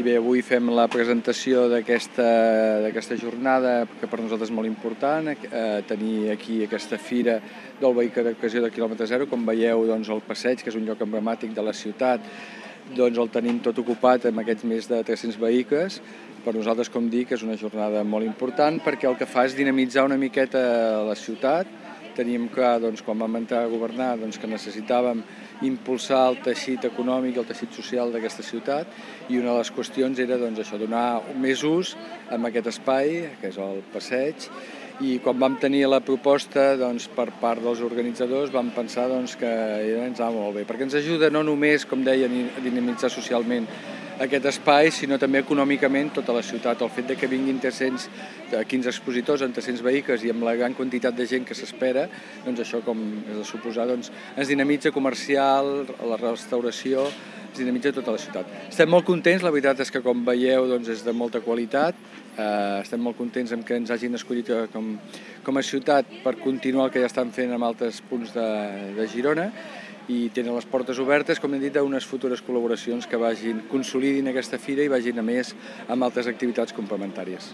bé, avui fem la presentació d'aquesta jornada, que per nosaltres és molt important, tenir aquí aquesta fira del vehicle d'ocasió de quilòmetre zero. Com veieu, doncs, el passeig, que és un lloc emblemàtic de la ciutat, doncs el tenim tot ocupat amb aquests més de 300 vehicles. Per nosaltres, com dic, és una jornada molt important perquè el que fa és dinamitzar una miqueta la ciutat. Teníem clar, doncs, quan vam entrar a governar, doncs, que necessitàvem impulsar el teixit econòmic i el teixit social d'aquesta ciutat, i una de les qüestions era, doncs, això, donar més ús a aquest espai, que és el passeig. I quan vam tenir la proposta, doncs, per part dels organitzadors, vam pensar, doncs, que ens anava molt bé, perquè ens ajuda no només, com deien, a dinamitzar socialment aquest espai, sinó també econòmicament tota la ciutat. El fet que vinguin 315 expositors amb 300 vehicles i amb la gran quantitat de gent que s'espera, doncs això, com és de suposar, doncs, ens dinamitza comercial, la restauració, ens dinamitza tota la ciutat. Estem molt contents, la veritat és que, com veieu, doncs, és de molta qualitat. Estem molt contents amb que ens hagin escollit com a ciutat per continuar el que ja estan fent en altres punts de Girona, i tenen les portes obertes, com hem dit, a unes futures col·laboracions que consolidin aquesta fira i vagin a més amb altres activitats complementàries.